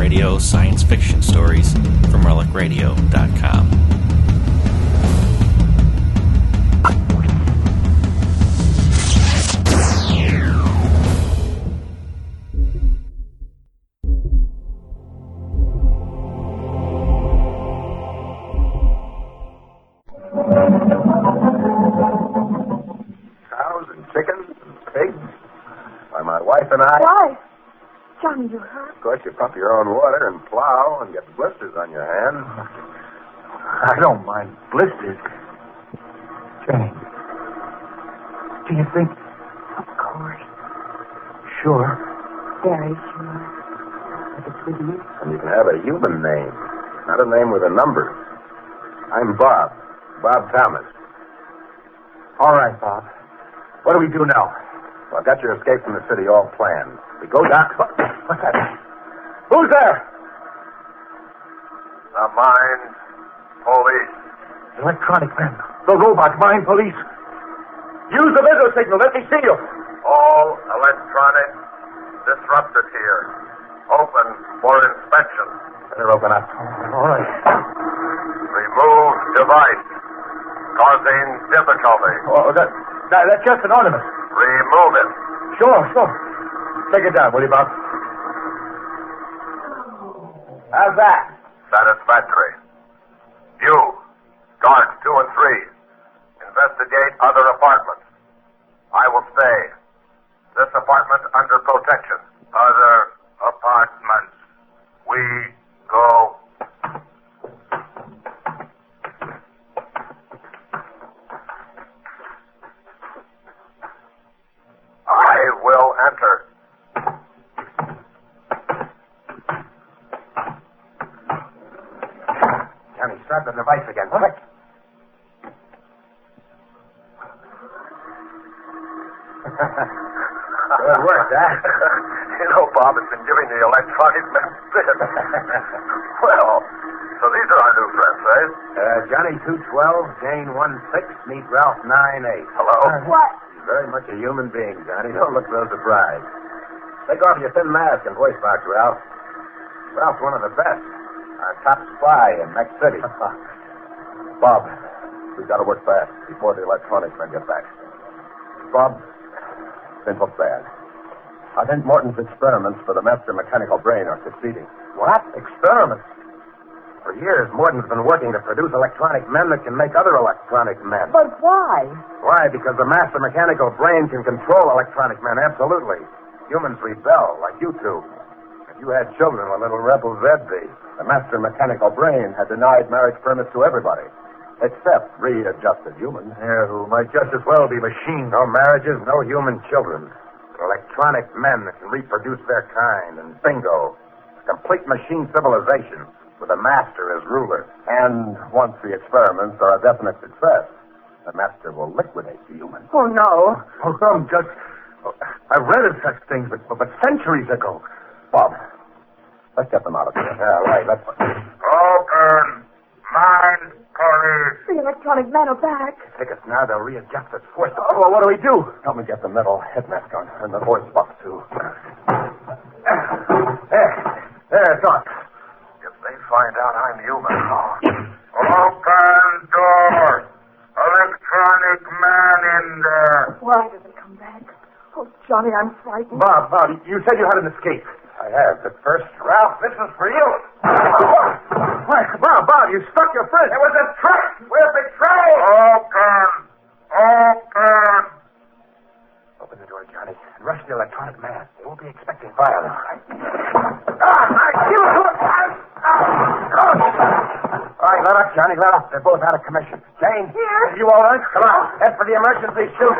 Radio science fiction stories from RelicRadio.com. Cows and chickens and pigs. Why, my wife and I... Why? Johnny, you hurt? Of course, you pump your own water and plow and get blisters on your hands. I don't mind blisters. Jane, do you think... Of course. Sure. Very sure. But it's with you. And you can have a human name, not a name with a number. I'm Bob. Bob Thomas. All right, Bob. What do we do now? Well, I've got your escape from the city all planned. We go down... What's that? Who's there? The mine police. Electronic men. The robot mine police. Use the video signal. Let me see you. All electronic disrupted here. Open for inspection. Better open up. All right. Remove device. Causing difficulty. Oh, that's just an ornament. Remove it. Sure. Take it down, will you, Bob? How's that? Satisfactory. You, guards 2 and 3, investigate other apartments. I will stay. This apartment under protection. Other apartments. We go. I will enter. Johnny, strap the device again. Quick. Good work, huh? You know, Bob has been giving the electronic men fits. Well, so these are our new friends, eh? Johnny 212, Jane 16, meet Ralph 98. Hello? What? He's very much a human being, Johnny. Don't look so surprised. Take off your thin mask and voice box, Ralph. Ralph's one of the best. Our top spy in Mex City. Bob, we've got to work fast before the electronics men get back. Bob, things look bad. I think Morton's experiments for the master mechanical brain are succeeding. What? Experiments? For years, Morton's been working to produce electronic men that can make other electronic men. But why? Why? Because the master mechanical brain can control electronic men, absolutely. Humans rebel, like you two. If you had children, what little rebels they'd be. The master mechanical brain had denied marriage permits to everybody, except readjusted humans. Yeah, who might just as well be machines. No marriages, no human children. Electronic men that can reproduce their kind, and bingo. Complete machine civilization with a master as ruler. And once the experiments are a definite success, the master will liquidate the humans. Oh, no. Oh, I'm just... I read of such things, but centuries ago. Bob, let's get them out of here. Yeah, right. Let's... Open. Mine police. The electronic men are back. Take us now. They'll readjust us. Oh, well, what do we do? Help me get the metal head mask on and the voice box, too. There, it's on. If they find out I'm human... Open door. Electronic man in there. Why did they come back? Oh, Johnny, I'm frightened. Bob, you said you had an escape. I have, but first, Ralph, this is for you. Why, Bob, you stuck your friend. It was a trick. We're betrayed. Open. Open the door, Johnny, and rush the electronic man. They won't be expecting violence. All right, let up, Johnny, let up. They're both out of commission. Jane. Here. You all right? Come on. Head for the emergency chute.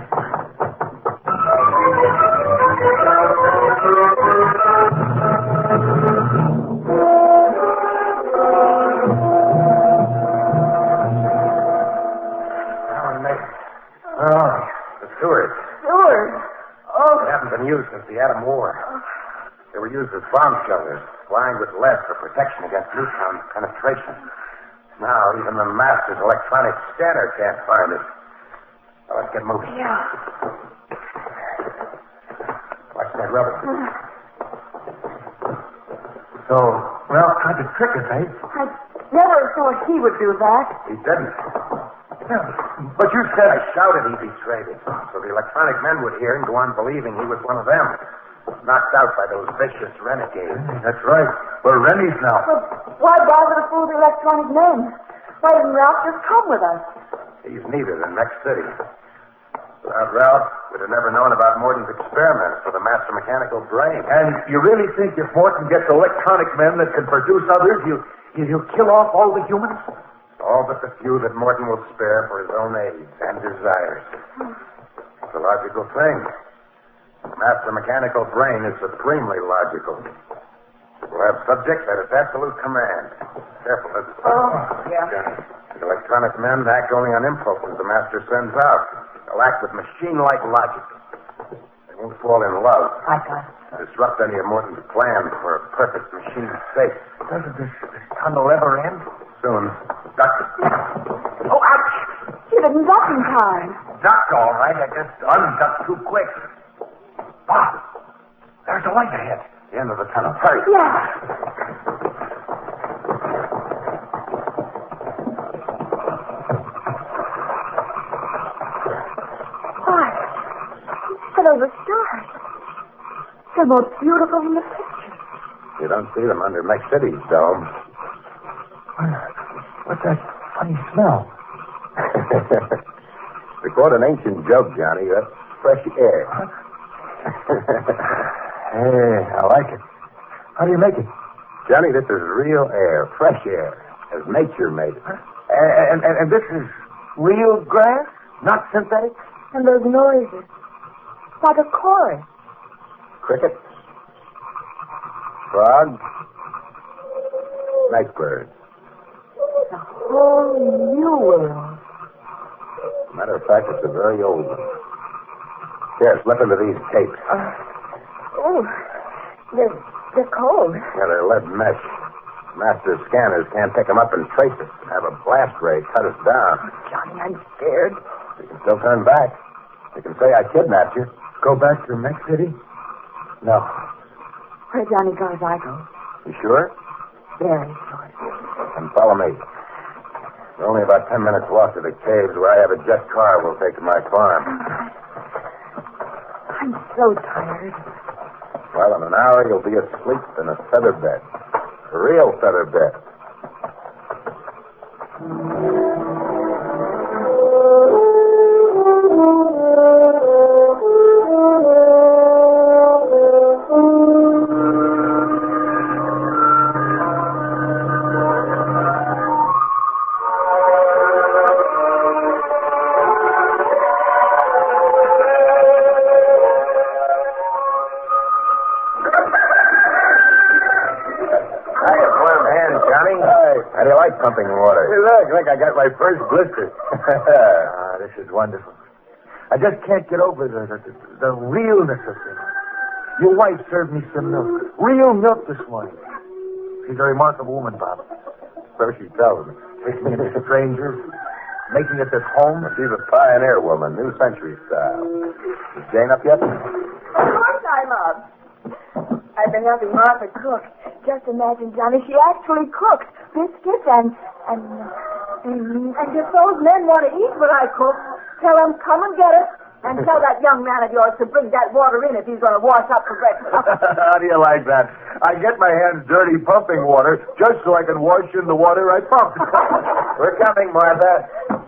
Used since the Atom War. They were used as bomb shelters, lined with lead for protection against neutron penetration. Now, even the master's electronic scanner can't find it. Well, let's get moving. Yeah. Watch that rubber. So, Ralph tried to trick us, eh? I never thought he would do that. He didn't. But you said... I shouted he betrayed it. So the electronic men would hear and go on believing he was one of them. Knocked out by those vicious renegades. That's right. We're Rennies now. But why bother to fool the electronic men? Why didn't Ralph just come with us? He's needed in Mex City. Without Ralph, we'd have never known about Morton's experiments for the master mechanical brain. And you really think if Morton gets electronic men that can produce others, he'll kill off all the humans? All but the few that Morton will spare for his own aids and desires. It's a logical thing. The master mechanical brain is supremely logical. We'll have subjects at its absolute command. Careful, this is... Oh, yeah. The electronic men act only on impulses the master sends out. They'll act with machine-like logic. They won't fall in love. I got it. Disrupt any of Morton's plans for a perfect machine state. Doesn't this tunnel ever end? Soon. Duck. Oh, ouch! You didn't duck in time. Ducked, all right. I just unducked too quick. Bob, there's a light ahead. The end of the tunnel. Hurry. Yeah. Are those stars? They're most beautiful in the picture. You don't see them under Mex City's dome. What's that funny smell? To quote an ancient joke, Johnny, that's fresh air. Hey, I like it. How do you make it? Johnny, this is real air, fresh air, as nature made it. And this is real grass, not synthetic? And those noises. Like a chorus. Crickets, frogs, night birds. A whole new world. Matter of fact, it's a very old one. Here, slip into these tapes. They're cold. Yeah, they're lead mesh. Master scanners can't pick them up and trace us. Have a blast ray cut us down. Johnny, I'm scared. You can still turn back. You can say I kidnapped you. Go back to Mex City? No. Where Johnny goes, I go. You sure? Very sure. Then follow me. There's only about 10 minutes walk to the caves where I have a jet car we'll take to my farm. I'm so tired. Well, in an hour you'll be asleep in a feather bed. A real feather bed. Pumping water. Hey, look, I got my first blister. This is wonderful. I just can't get over the realness of things. Your wife served me some milk. Real milk this morning. She's a remarkable woman, Bob. So she tells me. Taking in strangers, making us at home. She's a pioneer woman, new century style. Is Jane up yet? Of course I'm up. I've been helping Martha cook. Just imagine, Johnny, she actually cooks biscuits and if those men want to eat what I cook, tell them come and get it, and tell that young man of yours to bring that water in if he's going to wash up for breakfast. How do you like that? I get my hands dirty pumping water just so I can wash in the water I pump. We're coming, Martha.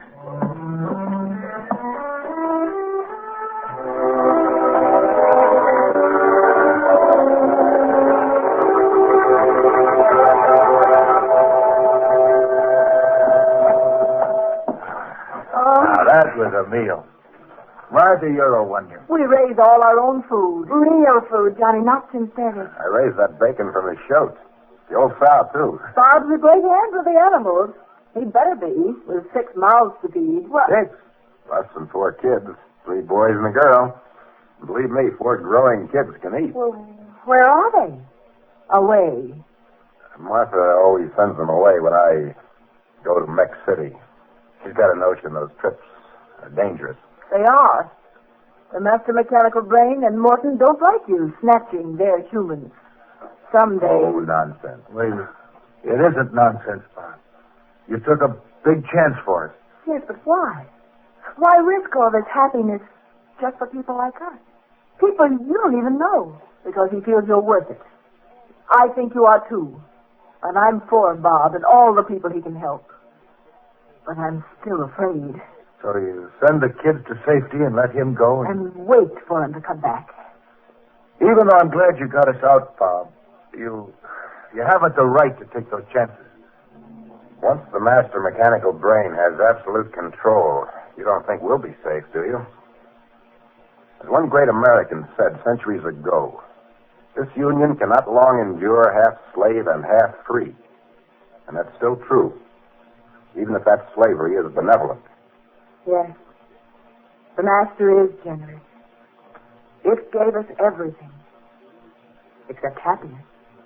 That was a meal. Martha, you're a wonder. We raise all our own food. Real food, Johnny, not synthetic. I raised that bacon from the shoat. The old sow, too. Bob's a great hand with the animals. He'd better be, with 6 mouths to feed. What? 6? Less than 4 kids. 3 boys and a girl. Believe me, 4 growing kids can eat. Well, where are they? Away. Martha always sends them away when I go to Mex City. She's got a notion those trips are dangerous. They are. The master mechanical brain and Morton don't like you snatching their humans. Someday. Oh, nonsense. Wait, it isn't nonsense, Bob. You took a big chance for it. Yes, but why? Why risk all this happiness just for people like us? People you don't even know because he feels you're worth it. I think you are too. And I'm for Bob and all the people he can help. But I'm still afraid. So you send the kids to safety and let him go? And wait for him to come back. Even though I'm glad you got us out, Bob, you haven't the right to take those chances. Once the master mechanical brain has absolute control, you don't think we'll be safe, do you? As one great American said centuries ago, this union cannot long endure half slave and half free. And that's still true, even if that slavery is benevolent. Yes. The master is generous. It gave us everything. Except happiness.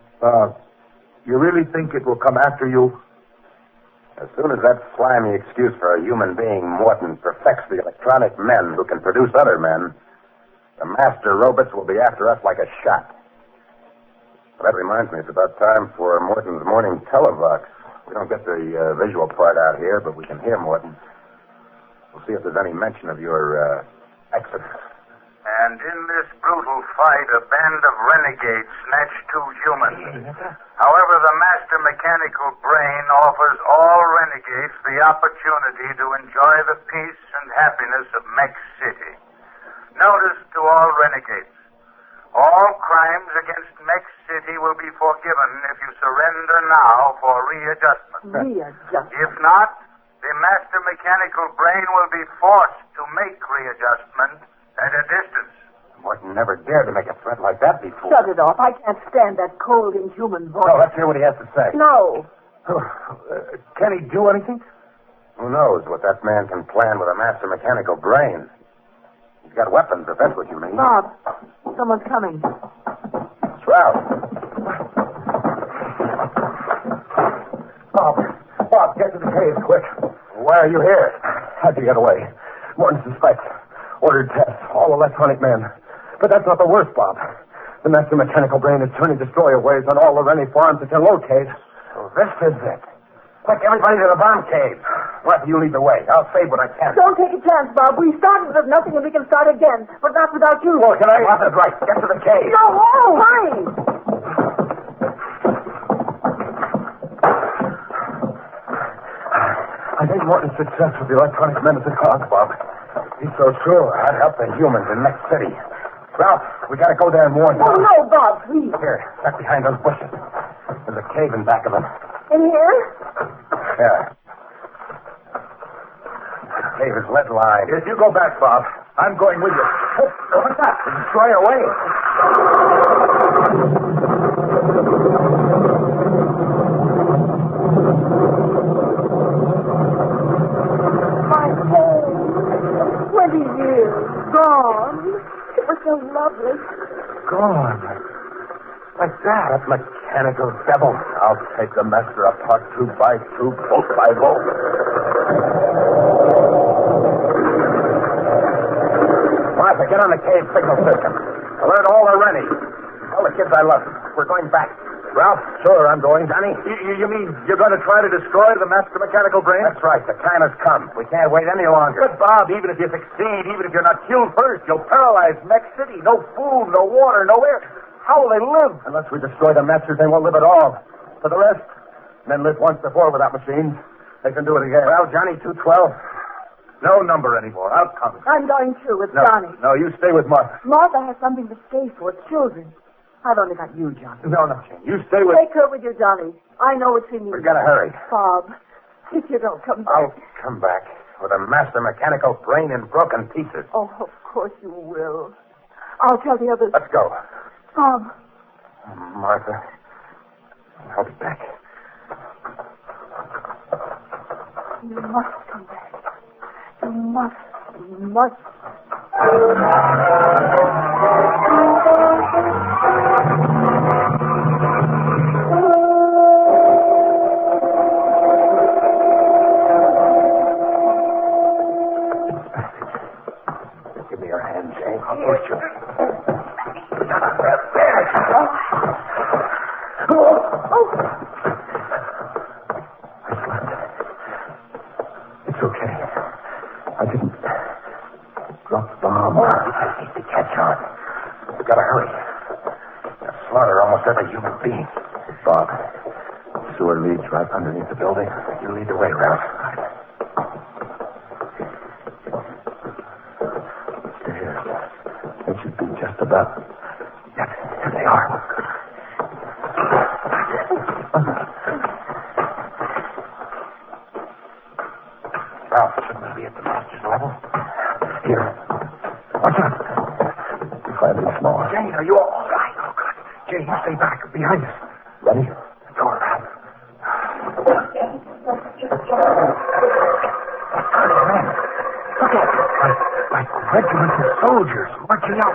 You really think it will come after you? As soon as that slimy excuse for a human being, Morton, perfects the electronic men who can produce other men, the master robots will be after us like a shot. Well, that reminds me, it's about time for Morton's morning televox. We don't get the visual part out here, but we can hear Morton. We'll see if there's any mention of your exodus. And in this brutal fight, a band of renegades snatched 2 humans. However, the master mechanical brain offers all renegades the opportunity to enjoy the peace and happiness of Mex City. Notice to all renegades, all crimes against Mex City will be forgiven if you surrender now for readjustment. Readjustment. If not, the master mechanical brain will be forced to make readjustment at a distance. Morton never dared to make a threat like that before. Shut it off. I can't stand that cold, inhuman voice. Well, let's hear what he has to say. No. Can he do anything? Who knows what that man can plan with a master mechanical brain? He's got weapons, if that's what you mean. Bob, someone's coming. It's Ralph. Bob, get to the cave, quick. Why are you here? How'd you get away? Morton suspects. Ordered tests, all electronic men. But that's not the worst, Bob. The master mechanical brain is turning destroyer waves on all the Rennie farms it can locate. So this is it. Quick, everybody to the bomb cave. Martha, you lead the way. I'll save what I can. Don't take a chance, Bob. We started with nothing and we can start again. But not without you. Well, can I? Martha's right. Get to the cave. No, hurry. I think Morton's success with the electronic men is a cause, Bob. He's so sure. I'd help the humans in Mex City. Ralph, we gotta go there and warn them. Oh, no, Bob, please. Here, duck behind those bushes. There's a cave in back of them. In here? Yeah. The cave is lead lined. If you go back, Bob, I'm going with you. What's that? The destroyer away. My home. 20 years. Gone. It was so lovely. Gone. Like that. That mechanical devil. I'll take the master apart 2 by 2, bolt by bolt. Martha, get on the cave signal system. Alert all the Rennie. Tell the kids I love them. We're going back. Ralph, sure, I'm going. Johnny? You mean you're going to try to destroy the master mechanical brain? That's right. The time has come. We can't wait any longer. But, Bob, even if you succeed, even if you're not killed first, you'll paralyze Mex City. No food, no water, no air. How will they live? Unless we destroy the masters, they won't live at all. For the rest, men lived once before without machines. They can do it again. Well, Johnny, 212. No number anymore. I'll come. I'm going too with No, Johnny. no, you stay with Martha. Martha has something to say for, children. I've only got you, Johnny. No, Jane. You stay with... Take her with you, Johnny. I know what she needs. We've got to hurry. Bob, if you don't come back. I'll come back with a master mechanical brain in broken pieces. Oh, of course you will. I'll tell the others. Let's go. Bob. Martha, I'll be back. You must come back. You must. You must. Give me your hand, Jane. I'll push you. okay. I didn't drop the bomb. I need to catch on. We gotta hurry. They'll slaughter almost every human being. Bob, the sewer leads right underneath the building. You lead the way, Ralph. Stairs. They should be just about... Yes, here they are. Ralph, shouldn't we be at the master's level? Here. Watch out. Be quietly small. Jane, are you all right? Oh, good. Jane, you stay back. Behind us. Ready? The door, Ralph. Look at it. Like regiments of soldiers marching out.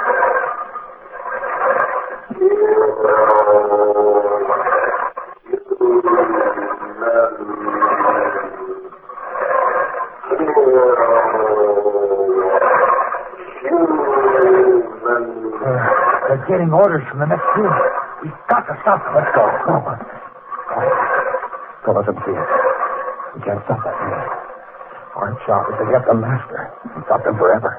They're getting orders from the next room. We've got to stop them. Let's go. Come on. Don't let them see us. We can't stop that man. Our job is to get the master and stop them forever.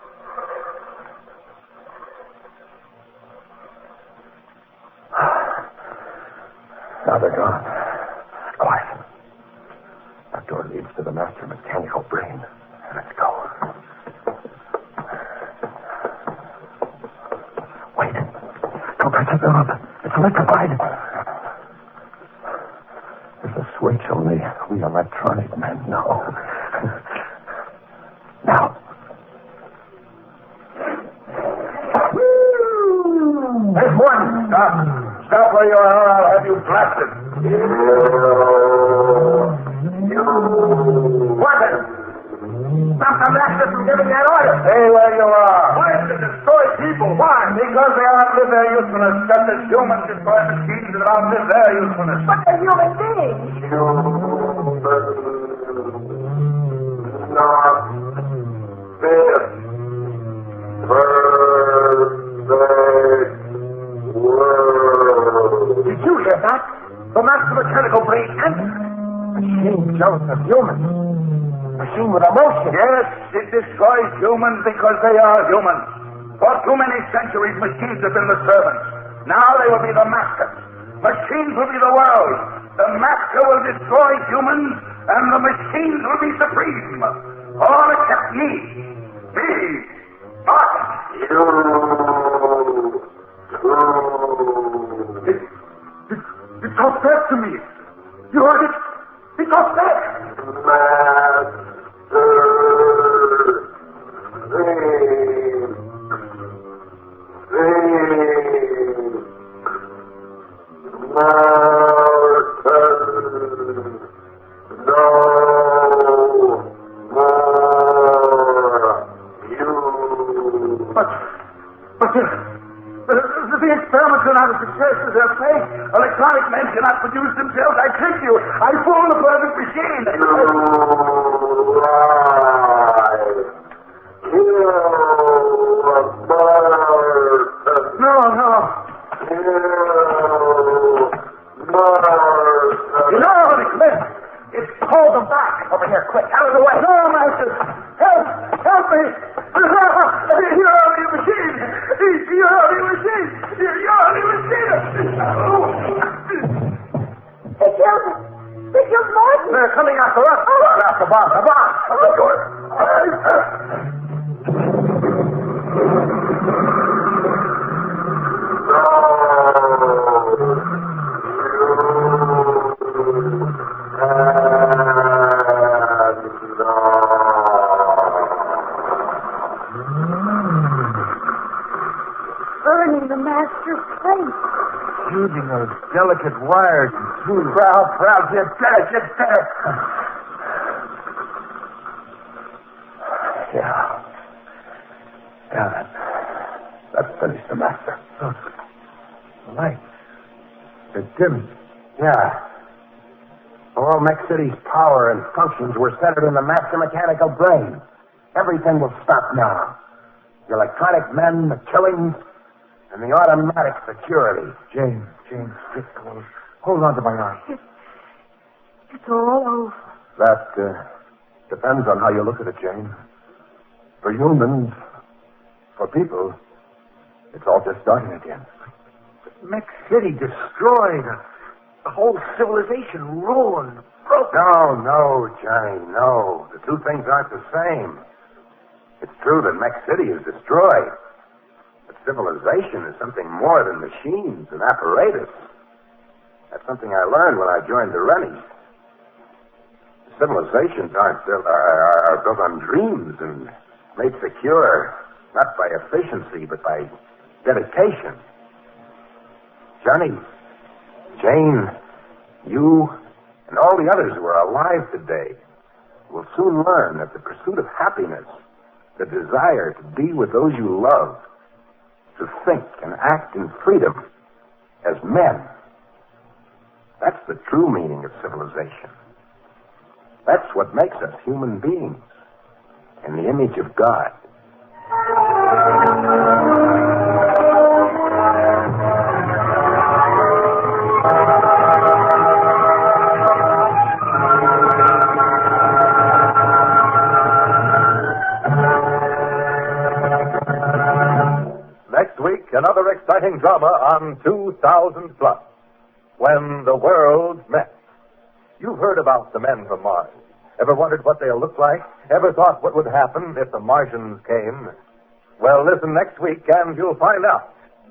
Now they're gone. Quiet. That door leads to the master mechanical brain. Let's go. Wait. Don't touch the knob. It's electrified. There's a switch only we electronic men know. Now. There's one. Stop. Stop where you are, or I'll have you blasted. What then? Stop the master from giving that order. Stay where you are. Why to destroy people? Why? Because they outlive their usefulness, just as humans destroy machines that outlive their usefulness. But they're human beings. Not this perfect world. Did you hear that? The master mechanical brain answered. Machine jealous of humans. Machine with emotion. Yes, it destroys humans because they are humans. For too many centuries, machines have been the servants. Now they will be the masters. Machines will be the world. The master will destroy humans, and the machines will be supreme. All except me. Me. Martin. It talked back to me. You heard it? It talked back. The experiments are not a success as they're fake. Electronic men cannot produce themselves. I trick you. I fool the perfect machine. No. You know, Cliff, it's called them back. Over here, quick, out of the way. No, Master. Help me. You're only a machine. You're only a machine. You're only a machine. They killed Martin. They're coming after us. After Bob. The bomb. Let's go. Burning the master's plate. Using those delicate wires and tools. Ralph, get better. Yeah, that finished the master. Look, the lights. They're dim. Yeah. All Mech City's power and functions were centered in the master mechanical brain. Everything will stop now. The electronic men, the killings, and the automatic security. James, get close. Hold on to my arm. It's all over. Depends on how you look at it, Jane. For humans, for people, it's all just starting again. Mex City destroyed. The whole civilization ruined, broken. No, Johnny, no. The two things aren't the same. It's true that Mex City is destroyed. But civilization is something more than machines and apparatus. That's something I learned when I joined the Rennies. Civilizations are built on dreams and made secure, not by efficiency, but by dedication. Johnny, Jane, you, and all the others who are alive today will soon learn that the pursuit of happiness, the desire to be with those you love, to think and act in freedom as men, that's the true meaning of civilization. That's what makes us human beings in the image of God. Next week, another exciting drama on 2000 Plus, When the World Met. You've heard about the men from Mars. Ever wondered what they'll look like? Ever thought what would happen if the Martians came? Well, listen next week and you'll find out.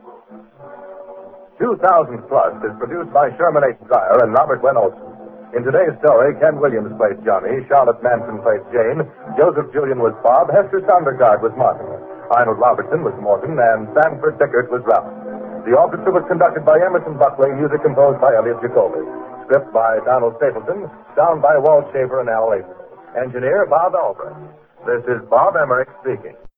2000 Plus is produced by Sherman H. Dyer and Robert Gwen Olson. In today's story, Ken Williams plays Johnny, Charlotte Manson plays Jane, Joseph Julian was Bob, Hester Sondergaard was Martin, Arnold Robertson was Morgan, and Sanford Dickert was Ralph. The orchestra was conducted by Emerson Buckley, music composed by Elliot Jacoby. Script by Donald Stapleton, sound by Walt Shaver and Al Layton. Engineer Bob Albrecht. This is Bob Emmerich speaking.